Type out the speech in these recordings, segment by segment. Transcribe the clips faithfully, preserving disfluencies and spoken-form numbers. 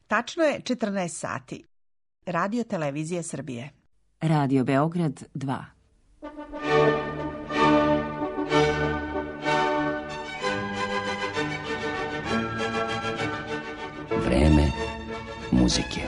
Tačno je četrnaest sati. Radio Televizije Srbije. Radio Beograd dva. Vreme muzike.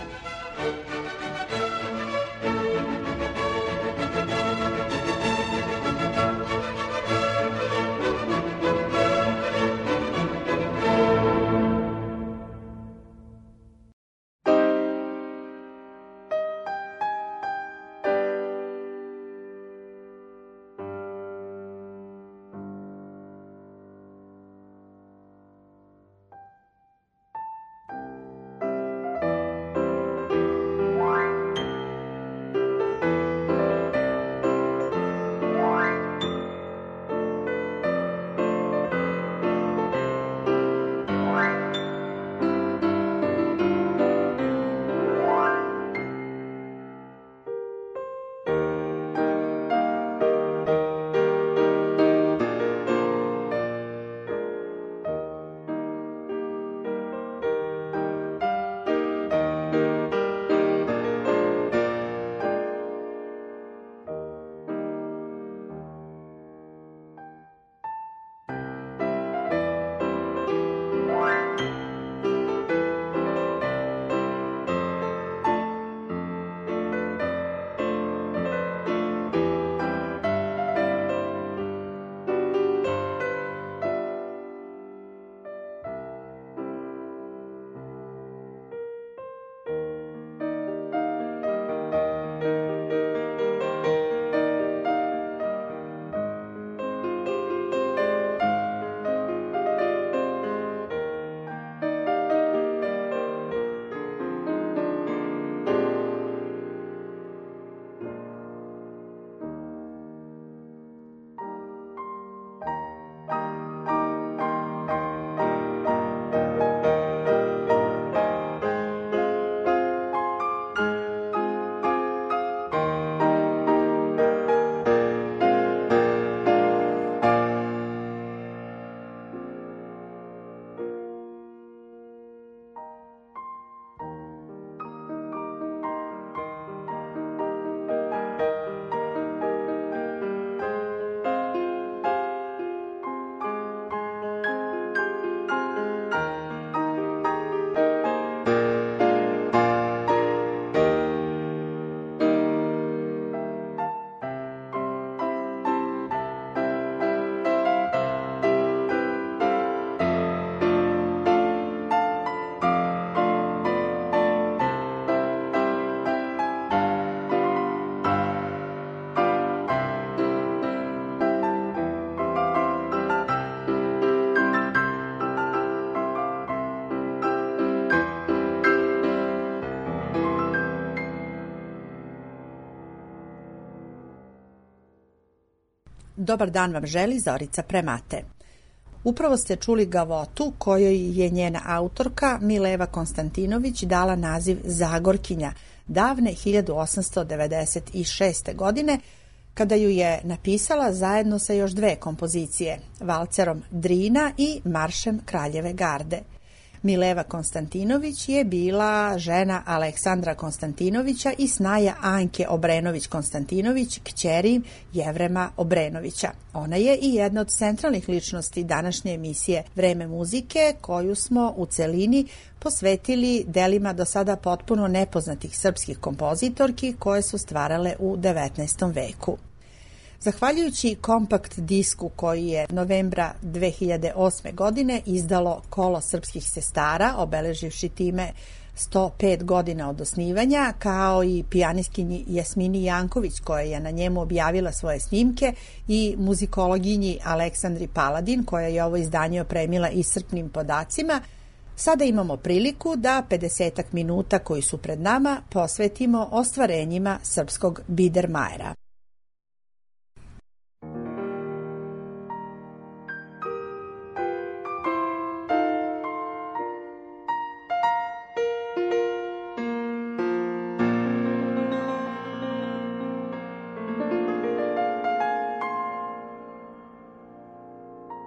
Dobar dan vam želi Zorica Premate. Upravo ste čuli gavotu kojoj je njena autorka Mileva Konstantinović dala naziv Zagorkinja davne hiljadu osamsto devedeset šeste. godine, kada ju je napisala zajedno sa još dve kompozicije, valcerom Drina i maršem Kraljeve garde. Mileva Konstantinović je bila žena Aleksandra Konstantinovića i snaja Anke Obrenović-Konstantinović, kćeri Jevrema Obrenovića. Ona je i jedna od centralnih ličnosti današnje emisije Vreme muzike, koju smo u celini posvetili delima do sada potpuno nepoznatih srpskih kompozitorki koje su stvarale u devetnaestom veku. Zahvaljujući kompakt disku koji je novembra dve hiljade osme. godine izdalo Kolo srpskih sestara, obeleživši time sto pet godina od osnivanja, kao i pijanistkinji Jasmini Janković koja je na njemu objavila svoje snimke i muzikologinji Aleksandri Paladin koja je ovo izdanje opremila iscrpnim podacima, sada imamo priliku da pedesetak minuta koji su pred nama posvetimo ostvarenjima srpskog Biedermajera.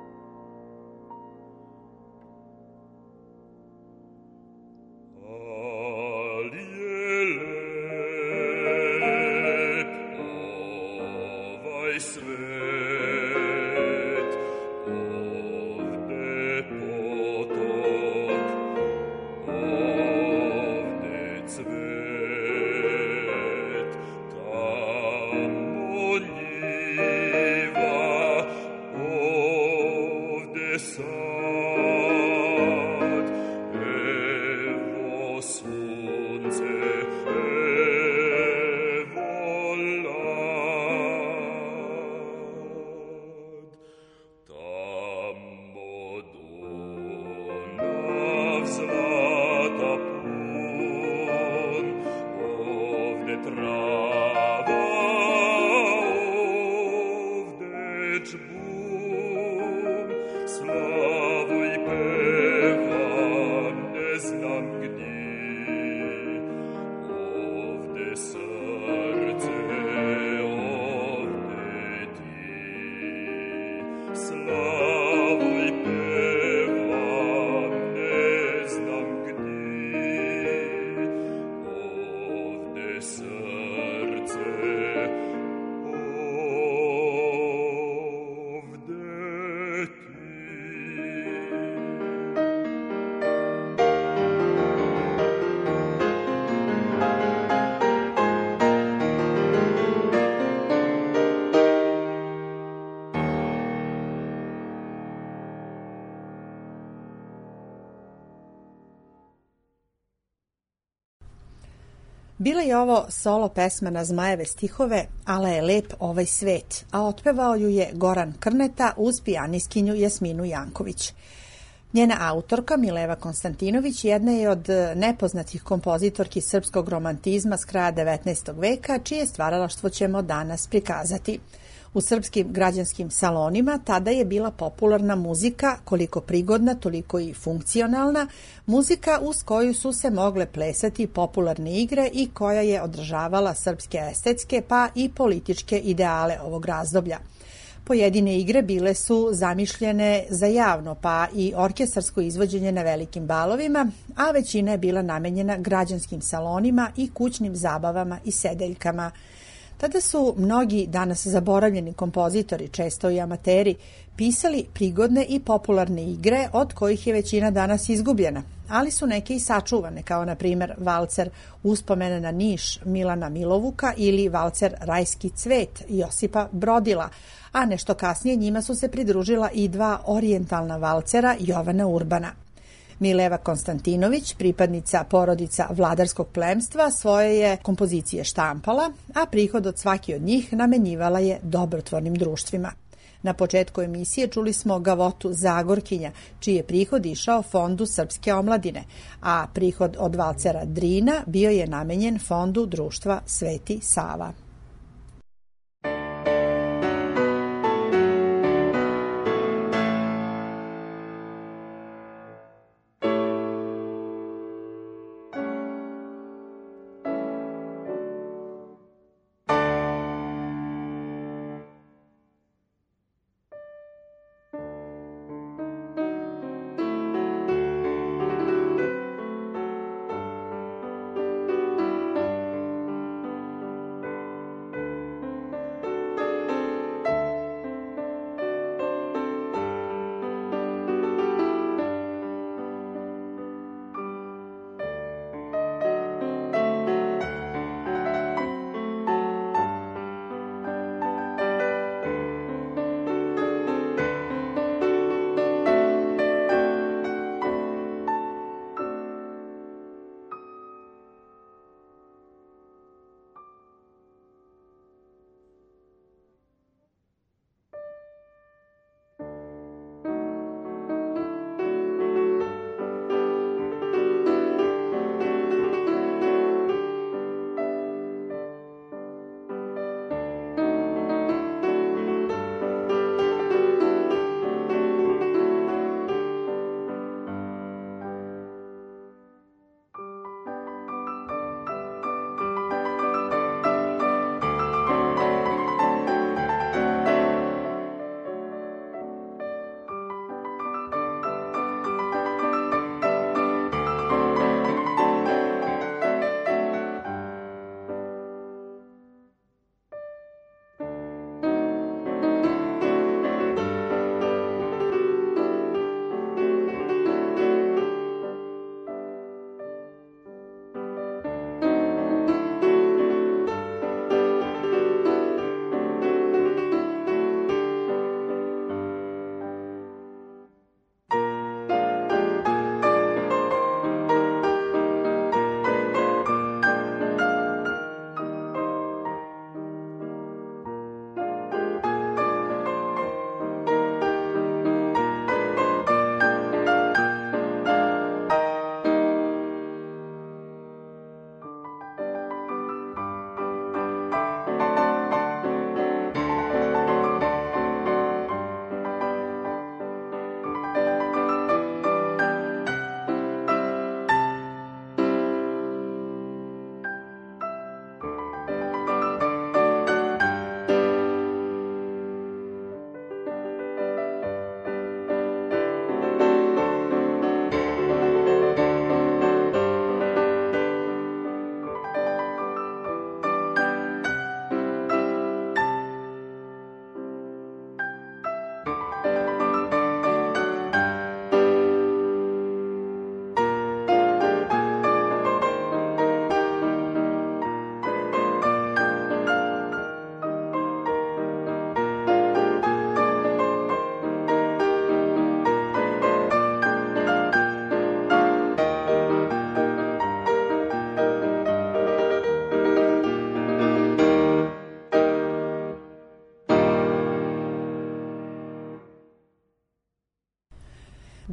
Oh Bila je ovo solo pesma na Zmajeve stihove "Ale je lep ovaj svet", a otpevao ju je Goran Krneta uz pijaniskinju Jasminu Janković. Njena autorka Mileva Konstantinović jedna je od nepoznatih kompozitorki srpskog romantizma s kraja devetnaestog veka, čije stvaralaštvo ćemo danas prikazati. U srpskim građanskim salonima tada je bila popularna muzika, koliko prigodna, toliko i funkcionalna, muzika uz koju su se mogle plesati popularne igre i koja je odražavala srpske estetske pa i političke ideale ovog razdoblja. Pojedine igre bile su zamišljene za javno pa i orkestarsko izvođenje na velikim balovima, a većina je bila namenjena građanskim salonima i kućnim zabavama i sedeljkama. Tada su mnogi danas zaboravljeni kompozitori, često i amateri, pisali prigodne i popularne igre od kojih je većina danas izgubljena, ali su neke i sačuvane, kao na primjer valcer Uspomene na Niš Milana Milovuka ili valcer Rajski cvet Josipa Brodila, a nešto kasnije njima su se pridružila i dva orijentalna valcera Jovana Urbana. Mileva Konstantinović, pripadnica porodica vladarskog plemstva, svoje je kompozicije štampala, a prihod od svaki od njih namenjivala je dobrotvornim društvima. Na početku emisije čuli smo gavotu Zagorkinja, čiji je prihod išao Fondu srpske omladine, a prihod od valcera Drina bio je namenjen Fondu društva Sveti Sava.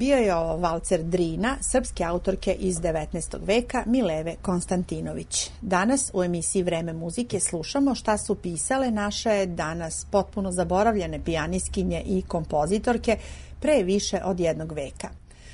bio je ovo valcer Drina, srpske autorke iz devetnaestog veka Mileve Konstantinović. Danas u emisiji Vreme muzike slušamo šta su pisale naše danas potpuno zaboravljene pijaniskinje i kompozitorke pre više od jednog veka.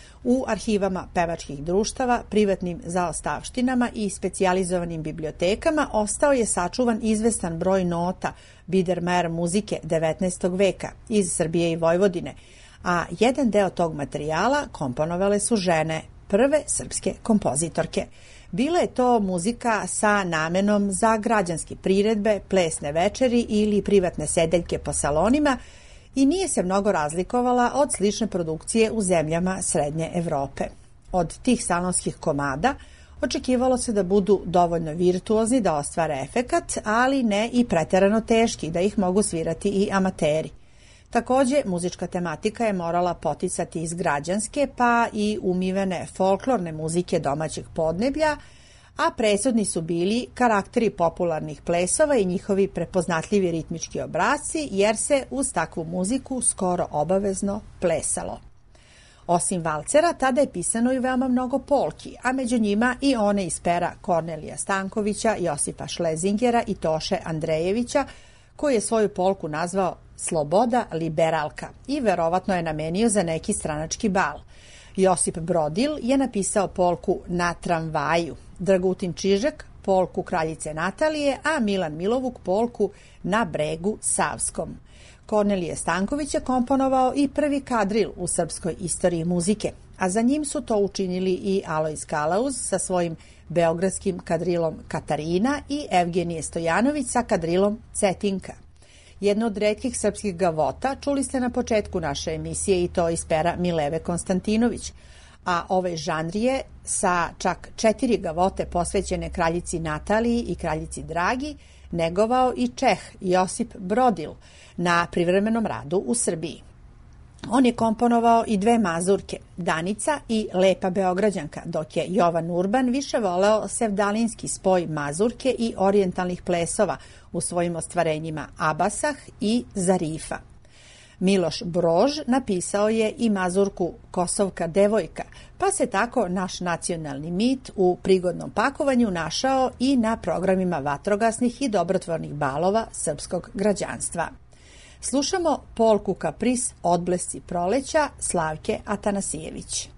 U arhivama pevačkih društava, privatnim zaostavštinama i specijalizovanim bibliotekama ostao je sačuvan izvestan broj nota Biedermeier muzike devetnaestog veka iz Srbije i Vojvodine, a jedan deo tog materijala komponovale su žene, prve srpske kompozitorke. Bila je to muzika sa namenom za građanske priredbe, plesne večeri ili privatne sedeljke po salonima i nije se mnogo razlikovala od slične produkcije u zemljama Srednje Evrope. Od tih salonskih komada očekivalo se da budu dovoljno virtuozni da ostvare efekat, ali ne i preterano teški da ih mogu svirati i amateri. Takođe, muzička tematika je morala poticati iz građanske pa i umivene folklorne muzike domaćeg podneblja, a presudni su bili karakteri popularnih plesova i njihovi prepoznatljivi ritmički obrasci, jer se uz takvu muziku skoro obavezno plesalo. Osim valcera, tada je pisano i veoma mnogo polki, a među njima i one iz pera Kornelija Stankovića, Josipa Šlezingera i Toše Andrejevića, koji je svoju polku nazvao Sloboda liberalka i verovatno je namenio za neki stranački bal. Josip Brodil je napisao polku Na tramvaju, Dragutin Čižek polku Kraljice Natalije, a Milan Milovuk polku Na bregu Savskom. Kornelije Stanković je komponovao i prvi kadril u srpskoj istoriji muzike, a za njim su to učinili i Alojz Kalauz sa svojim beogradskim kadrilom Katarina i Evgenije Stojanović sa kadrilom Cetinka. Jedno od retkih srpskih gavota čuli ste na početku naše emisije i to iz pera Mileve Konstantinović, a ovaj žanr je sa čak četiri gavote posvećene kraljici Nataliji i kraljici Dragi negovao i Čeh Josip Brodil na privremenom radu u Srbiji. On je komponovao i dve mazurke, Danica i Lepa Beograđanka, dok je Jovan Urban više voleo sevdalinski spoj mazurke i orijentalnih plesova u svojim ostvarenjima Abasah i Zarifa. Miloš Brož napisao je i mazurku Kosovka devojka, pa se tako naš nacionalni mit u prigodnom pakovanju našao i na programima vatrogasnih i dobrotvornih balova srpskog građanstva. Slušamo polku Kapris Odblesci proleća Slavke Atanasijević.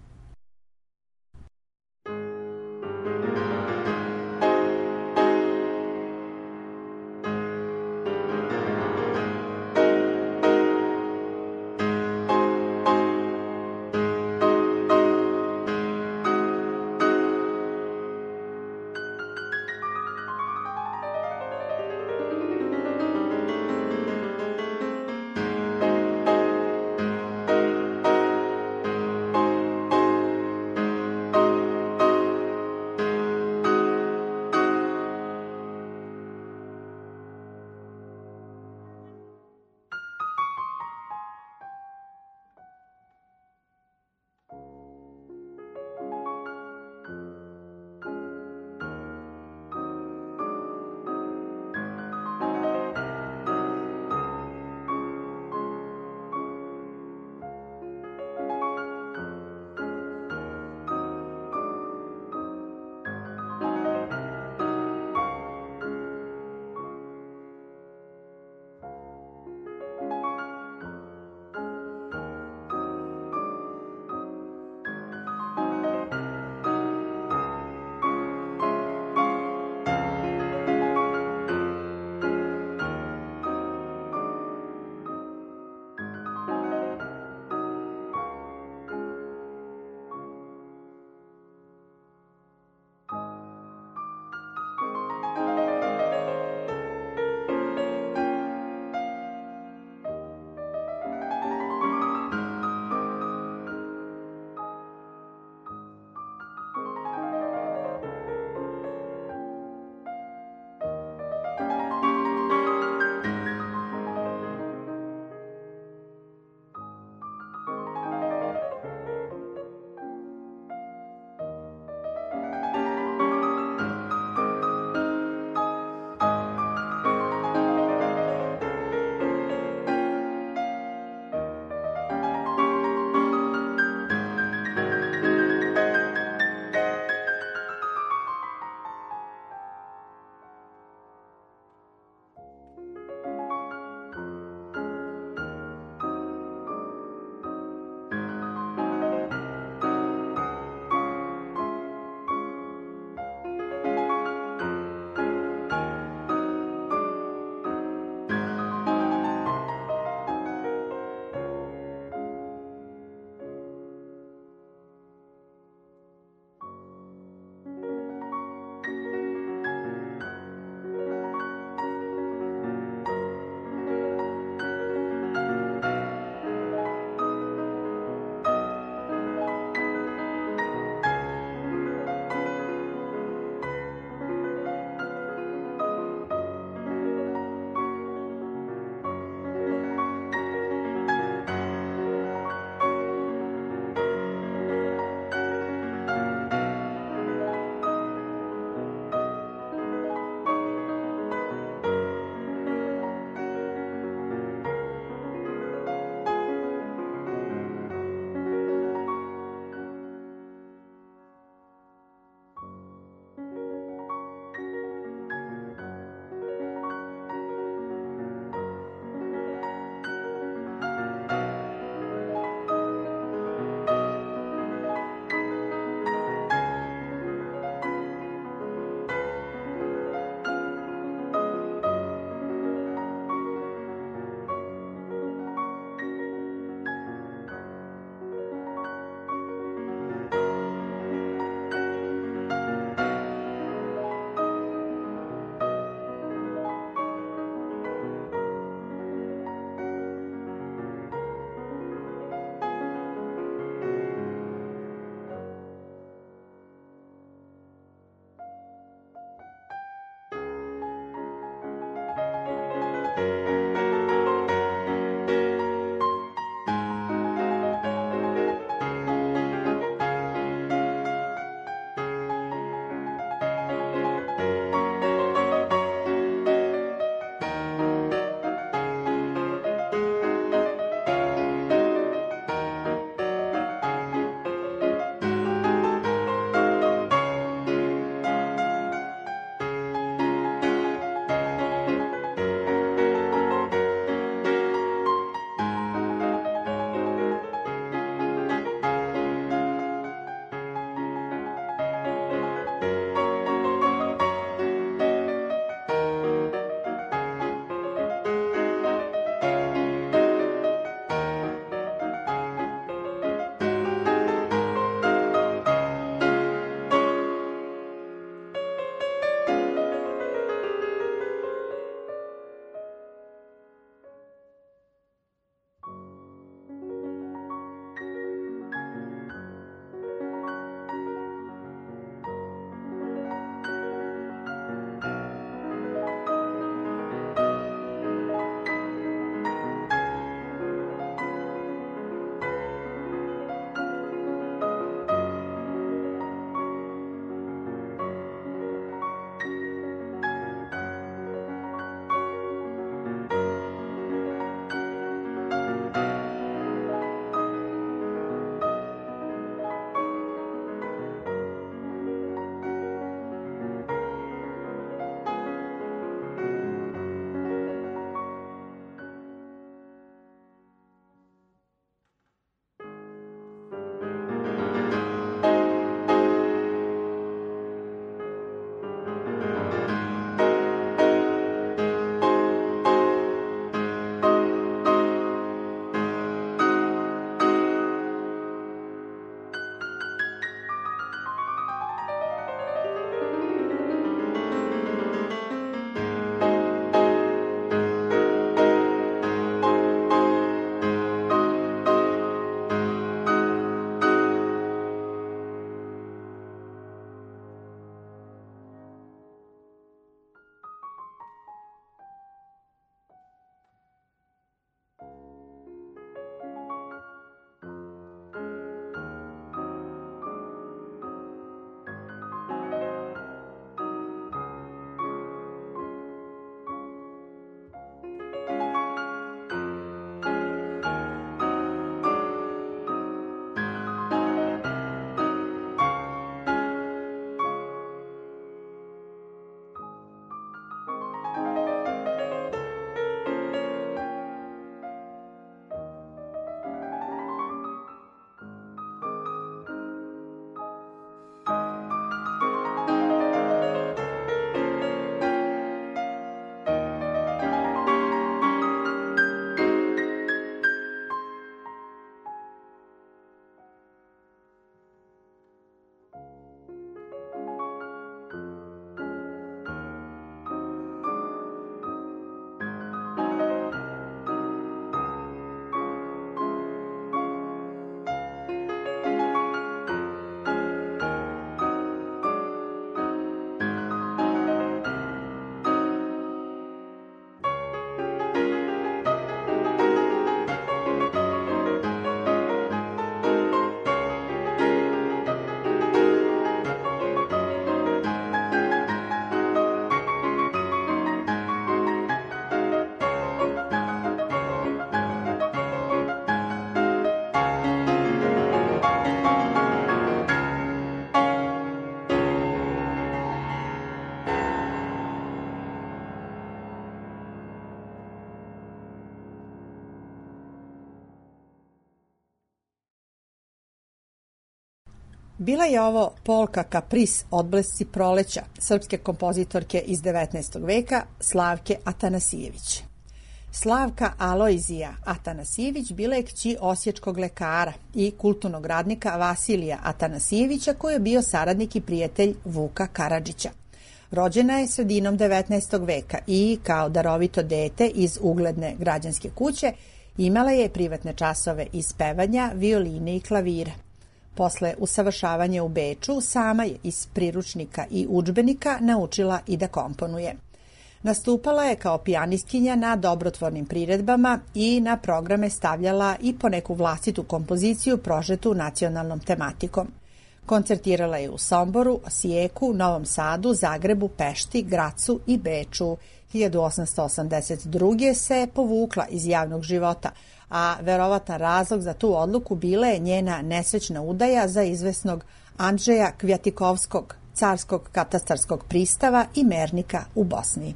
Bila je ovo polka Kapris Odblesci proleća srpske kompozitorke iz devetnaestog veka Slavke Atanasijević. Slavka Alojzija Atanasijević bila je kći osječkog lekara i kulturnog radnika Vasilija Atanasijevića koji je bio saradnik i prijatelj Vuka Karadžića. Rođena je sredinom devetnaestog veka i kao darovito dete iz ugledne građanske kuće imala je privatne časove iz pevanja, violine i klavira. Posle usavršavanja u Beču sama je iz priručnika i udžbenika naučila i da komponuje. Nastupala je kao pijanistkinja na dobrotvornim priredbama i na programe stavljala i poneku vlastitu kompoziciju prožetu nacionalnom tematikom. Koncertirala je u Somboru, Osijeku, Novom Sadu, Zagrebu, Pešti, Gracu i Beču. hiljadu osamsto osamdeset druge se povukla iz javnog života, a verovatan razlog za tu odluku bila je njena nesrećna udaja za izvesnog Andžeja Kvjatikovskog, carskog katastarskog pristava i mernika u Bosni.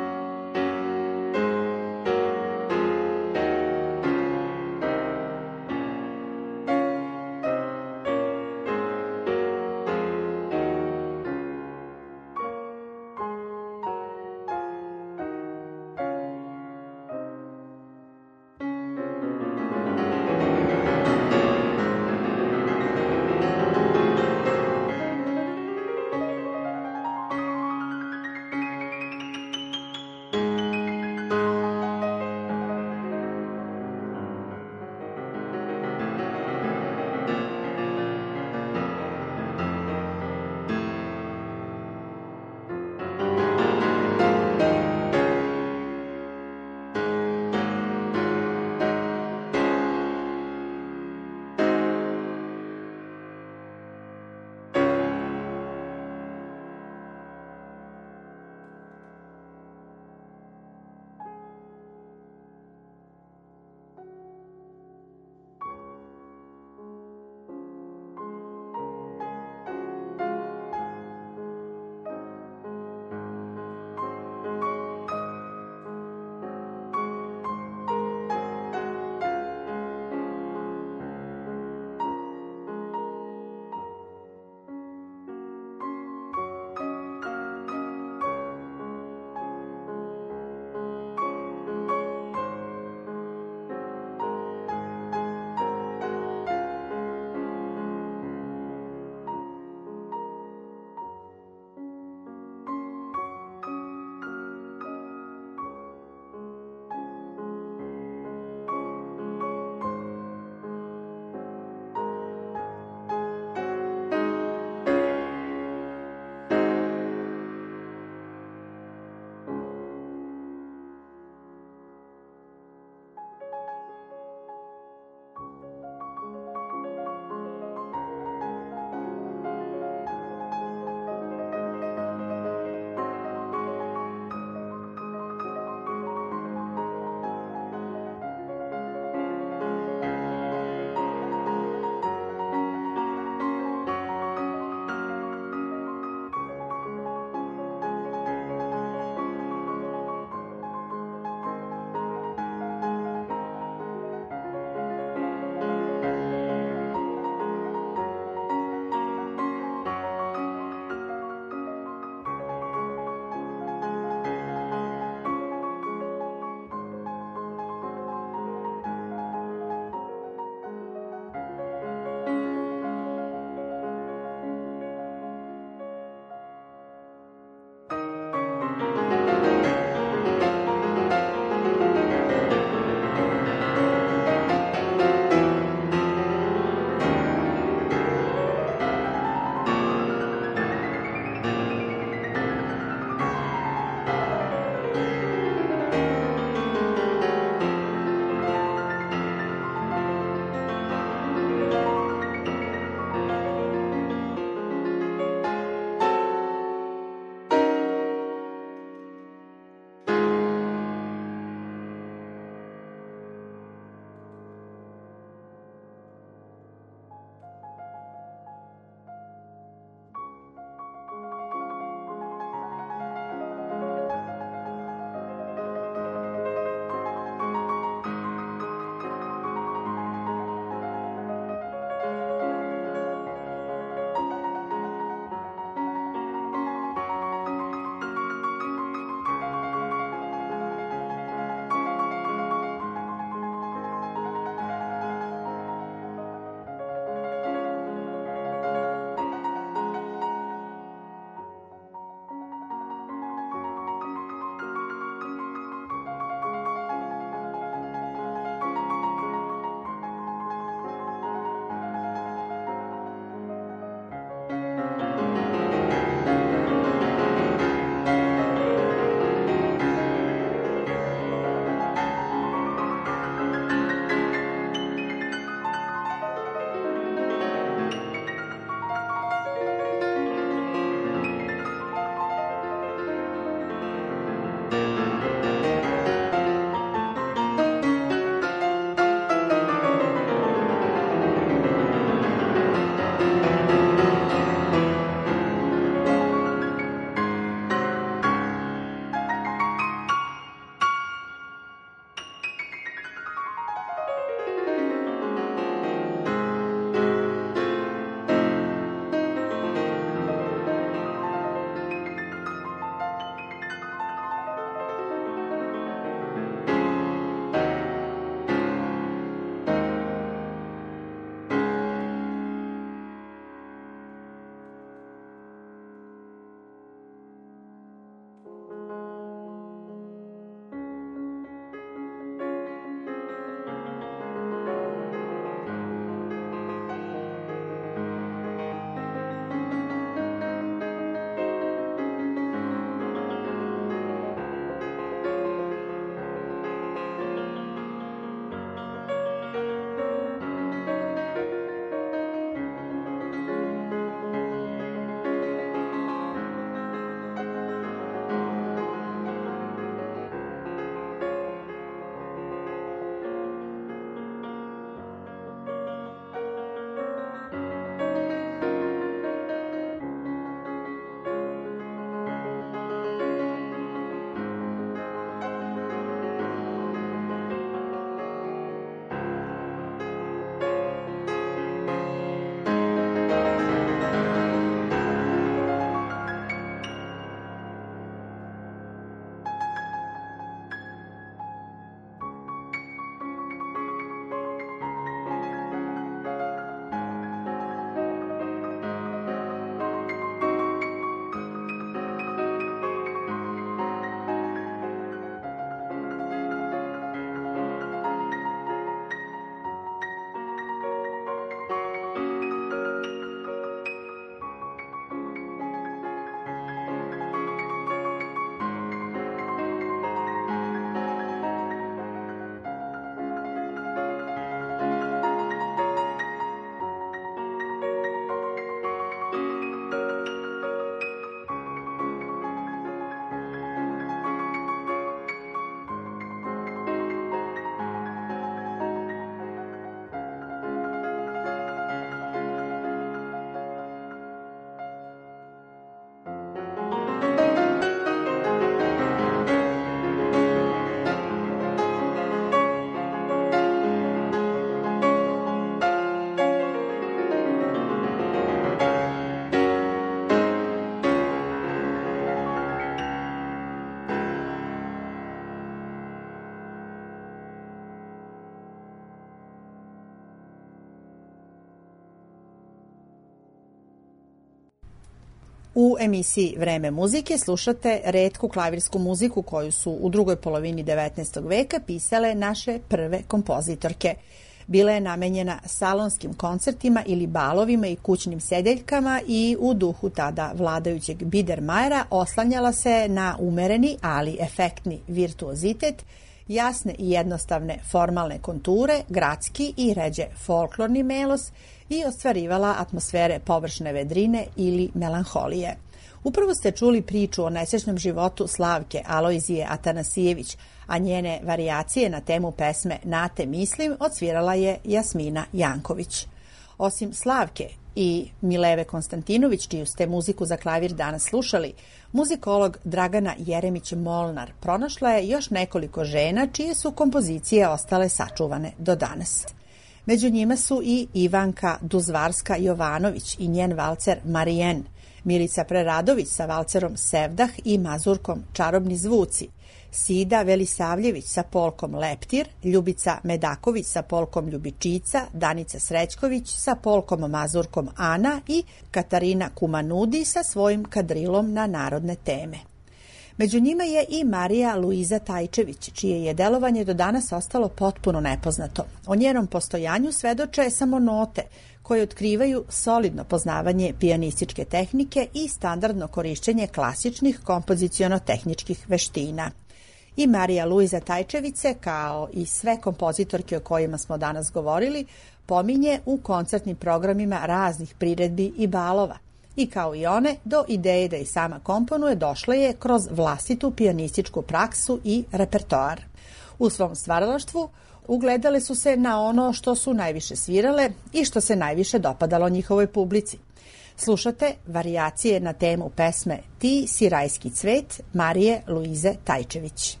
U emisiji Vreme muzike slušate retku klavirsku muziku koju su u drugoj polovini devetnaestog veka pisale naše prve kompozitorke. Bila je namenjena salonskim koncertima ili balovima i kućnim sedeljkama i u duhu tada vladajućeg Biedermajera oslanjala se na umereni, ali efektni virtuozitet, jasne i jednostavne formalne konture, gradski i ređe folklorni melos i ostvarivala atmosfere površne vedrine ili melanholije. Upravo ste čuli priču o nesrećnom životu Slavke Alojzije Atanasijević, a njene varijacije na temu pesme Nate mislim odsvirala je Jasmina Janković. Osim Slavke i Mileve Konstantinović, čiju ste muziku za klavir danas slušali, muzikolog Dragana Jeremić-Molnar pronašla je još nekoliko žena čije su kompozicije ostale sačuvane do danas. Među njima su i Ivanka Duzvarska-Jovanović i njen valcer Marijen, Milica Preradović sa valcerom Sevdah i mazurkom Čarobni zvuci, Sida Velisavljević sa polkom Leptir, Ljubica Medaković sa polkom Ljubičica, Danica Srećković sa polkom mazurkom Ana i Katarina Kumanudi sa svojim kadrilom na narodne teme. Među njima je i Marija Luiza Tajčević, čije je delovanje do danas ostalo potpuno nepoznato. O njenom postojanju svedoče samo note koje otkrivaju solidno poznavanje pijanističke tehnike i standardno korišćenje klasičnih kompoziciono-tehničkih veština. I Marija Luiza Tajčević se, kao i sve kompozitorke o kojima smo danas govorili, pominje u koncertnim programima raznih priredbi i balova. I kao i one, do ideje da i sama komponuje došla je kroz vlastitu pijanističku praksu i repertoar. U svom stvaralaštvu ugledale su se na ono što su najviše svirale i što se najviše dopadalo njihovoj publici. Slušate varijacije na temu pesme Ti si rajski cvet Marije Luize Tajčević.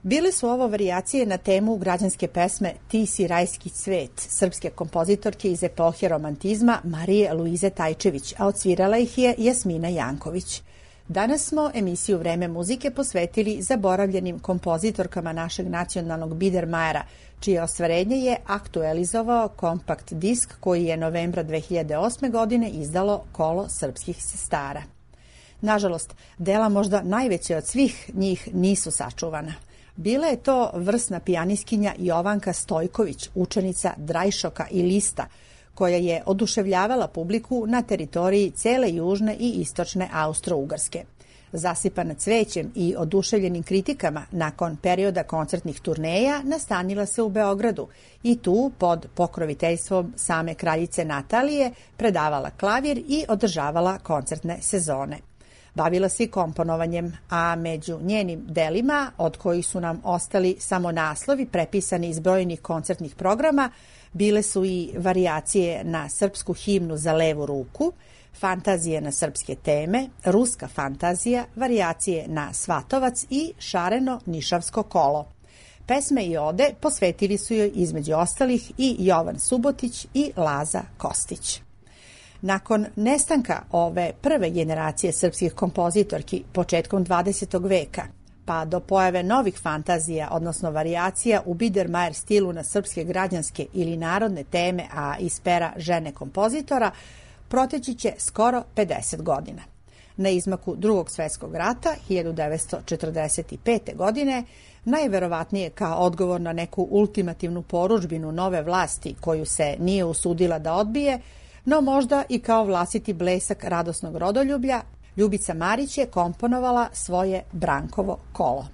Bile su ovo varijacije na temu građanske pesme Ti si rajski cvet, srpske kompozitorke iz epohe romantizma Marije Luize Tajčević, a odsvirala ih je Jasmina Janković. Danas smo emisiju Vreme muzike posvetili zaboravljenim kompozitorkama našeg nacionalnog Biedermajera, čije ostvarenje je aktualizovao kompakt disk koji je novembra dve hiljade osme. godine izdalo Kolo srpskih sestara. Nažalost, dela možda najveće od svih njih nisu sačuvana. Bila je to vrsna pijaniskinja Jovanka Stojković, učenica Drajšoka i Lista, koja je oduševljavala publiku na teritoriji cele južne i istočne Austro-Ugarske. Zasipana cvećem i oduševljenim kritikama, nakon perioda koncertnih turneja nastanila se u Beogradu i tu, pod pokroviteljstvom same kraljice Natalije, predavala klavir i održavala koncertne sezone. Bavila se i komponovanjem, a među njenim delima, od kojih su nam ostali samo naslovi prepisani iz brojnih koncertnih programa, bile su i varijacije na srpsku himnu Za levu ruku, fantazije na srpske teme, ruska fantazija, varijacije na Svatovac i šareno nišavsko kolo. Pesme i ode posvetili su joj između ostalih i Jovan Subotić i Laza Kostić. Nakon nestanka ove prve generacije srpskih kompozitorki početkom dvadesetog veka, pa do pojave novih fantazija, odnosno varijacija u Biedermajer stilu na srpske građanske ili narodne teme, a iz pera žene kompozitora, proteći će skoro pedeset godina. Na izmaku Drugog svetskog rata, hiljadu devetsto četrdeset pete. godine, najverovatnije kao odgovor na neku ultimativnu porudžbinu nove vlasti koju se nije usudila da odbije, no možda i kao vlastiti blesak radosnog rodoljublja, Ljubica Marić je komponovala svoje Brankovo kolo.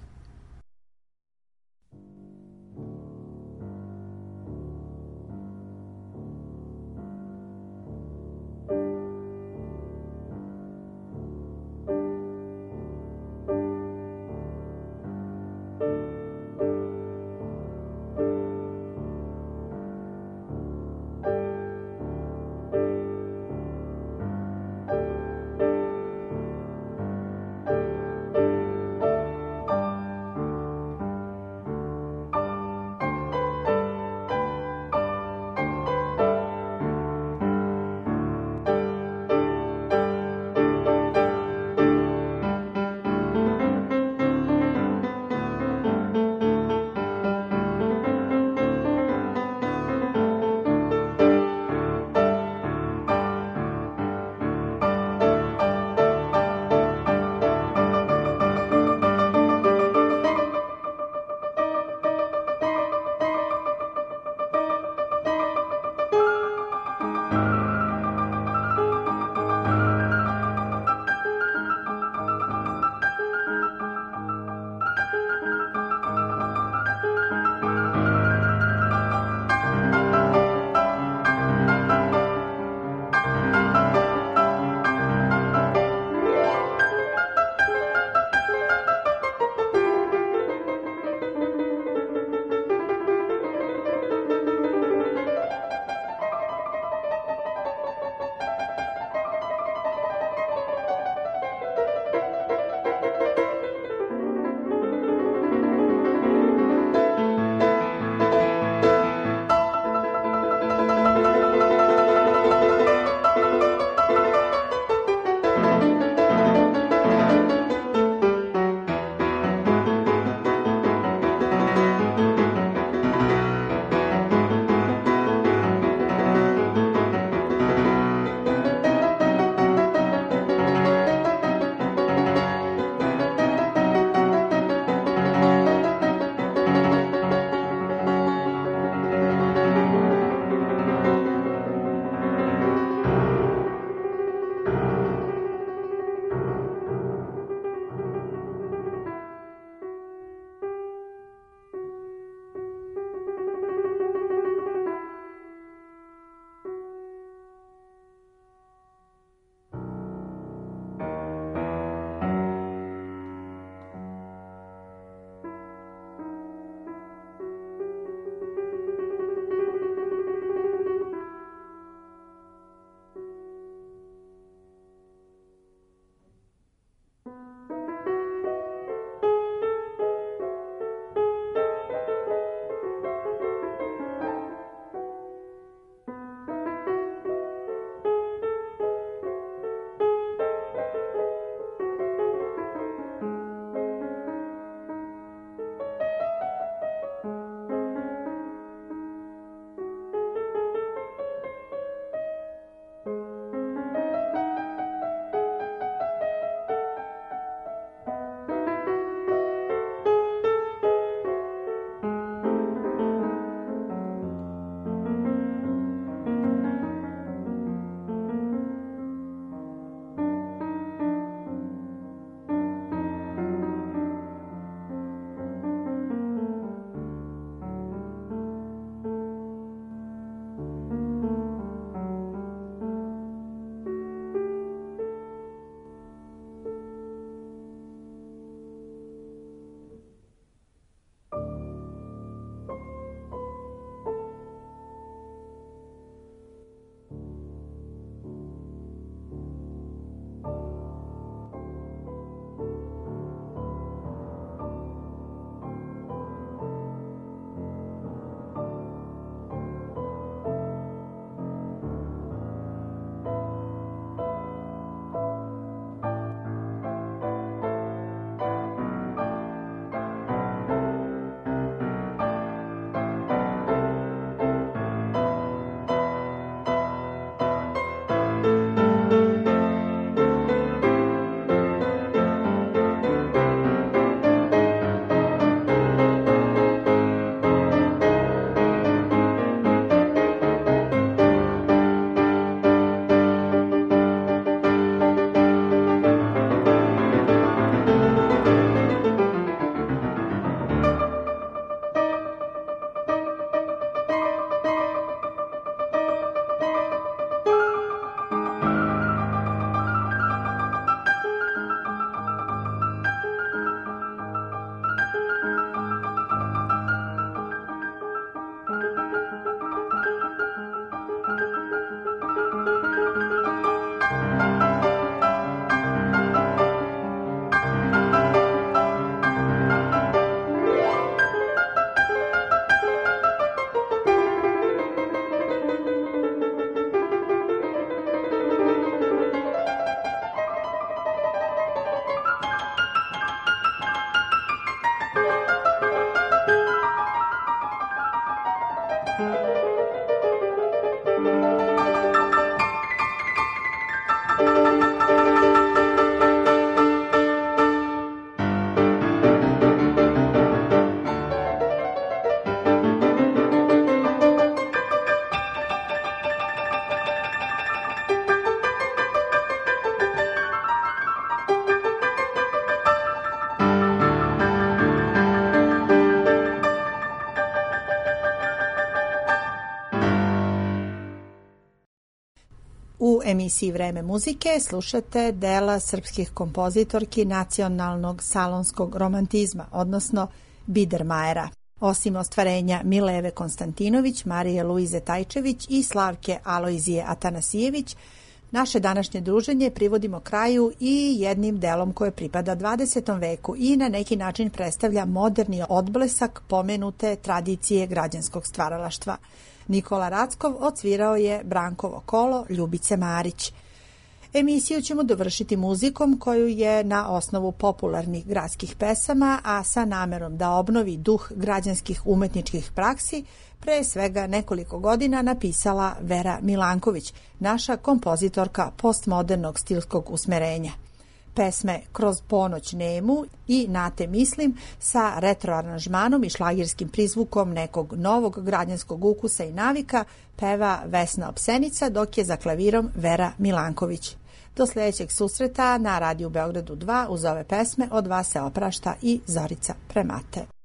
emisiji Vreme muzike slušate dela srpskih kompozitorki nacionalnog salonskog romantizma, odnosno Biedermajera. Osim ostvarenja Mileve Konstantinović, Marije Luize Tajčević i Slavke Alojzije Atanasijević, naše današnje druženje privodimo kraju i jednim delom koje pripada dvadesetom veku i na neki način predstavlja moderni odblesak pomenute tradicije građanskog stvaralaštva. Nikola Rackov odsvirao je Brankovo kolo Ljubice Marić. Emisiju ćemo dovršiti muzikom koju je na osnovu popularnih gradskih pesama, a sa namerom da obnovi duh građanskih umetničkih praksi, pre svega nekoliko godina napisala Vera Milanković, naša kompozitorka postmodernog stilskog usmerenja. Pesme Kroz ponoć nemu i Na te mislim sa retro aranžmanom i šlagirskim prizvukom nekog novog građanskog ukusa i navika peva Vesna Opsenica, dok je za klavirom Vera Milanković. Do sljedećeg susreta na Radiju Beogradu dva uz ove pesme od vas se oprašta i Zorica Premate.